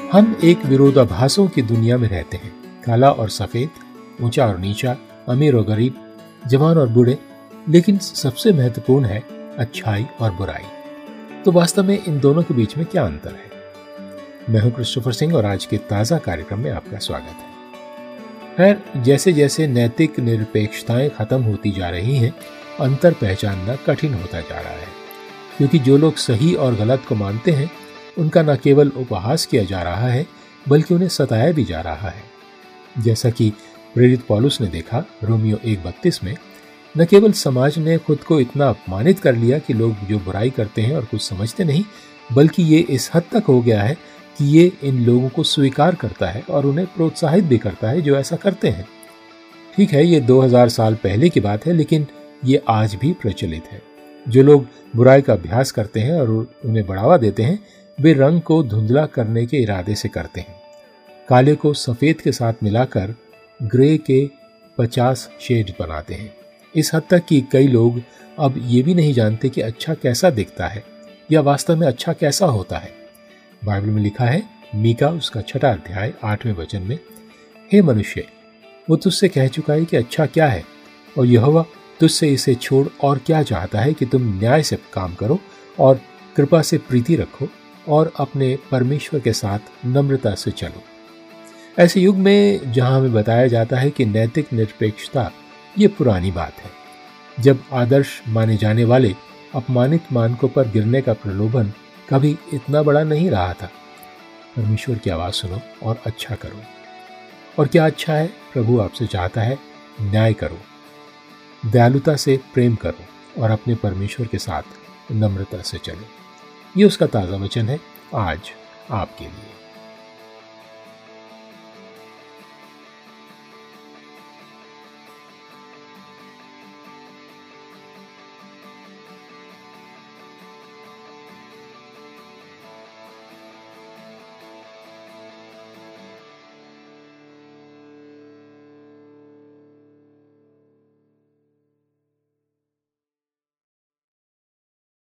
हम एक विरोधाभासों की दुनिया में रहते हैं, काला और सफेद, ऊंचा और नीचा, अमीर और गरीब, जवान और बूढ़े, लेकिन सबसे महत्वपूर्ण है अच्छाई और बुराई। तो वास्तव में इन दोनों के बीच में क्या अंतर है? मैं हूं क्रिस्टोफर सिंह और आज के ताजा कार्यक्रम में आपका स्वागत है। खैर, जैसे जैसे नैतिक निरपेक्षताएं खत्म होती जा रही हैं, अंतर पहचानना कठिन होता जा रहा है, क्योंकि जो लोग सही और गलत को मानते हैं उनका न केवल उपहास किया जा रहा है बल्कि उन्हें सताया भी जा रहा है। जैसा कि प्रेरित पौलुस ने देखा रोमियो 1:32 में, न केवल समाज ने खुद को इतना अपमानित कर लिया कि लोग जो बुराई करते हैं और कुछ समझते नहीं, बल्कि ये इस हद तक हो गया है कि ये इन लोगों को स्वीकार करता है और उन्हें प्रोत्साहित भी करता है जो ऐसा करते हैं। ठीक है, ये 2000 साल पहले की बात है, लेकिन ये आज भी प्रचलित है। जो लोग बुराई का अभ्यास करते हैं और उन्हें बढ़ावा देते हैं, वे रंग को धुंधला करने के इरादे से करते हैं। काले को सफेद के साथ मिलाकर ग्रे के 50 शेड बनाते हैं। इस हद तक कि कई लोग अब ये भी नहीं जानते कि अच्छा कैसा दिखता है या वास्तव में अच्छा कैसा होता है। बाइबल में लिखा है, मीका उसका 6 अध्याय 8वें वचन में, हे मनुष्य, वो तुझसे कह चुका है कि अच्छा क्या है, और यहोवा तुझसे इसे छोड़ और क्या चाहता है कि तुम न्याय से काम करो और कृपा से प्रीति रखो और अपने परमेश्वर के साथ नम्रता से चलो। ऐसे युग में जहां हमें बताया जाता है कि नैतिक निरपेक्षता ये पुरानी बात है, जब आदर्श माने जाने वाले अपमानित मानकों पर गिरने का प्रलोभन कभी इतना बड़ा नहीं रहा था। परमेश्वर की आवाज सुनो और अच्छा करो। और क्या अच्छा है? प्रभु आपसे चाहता है न्याय करो, दयालुता से प्रेम करो और अपने परमेश्वर के साथ नम्रता से चलो। ये उसका ताज़ा वचन है आज आपके लिए।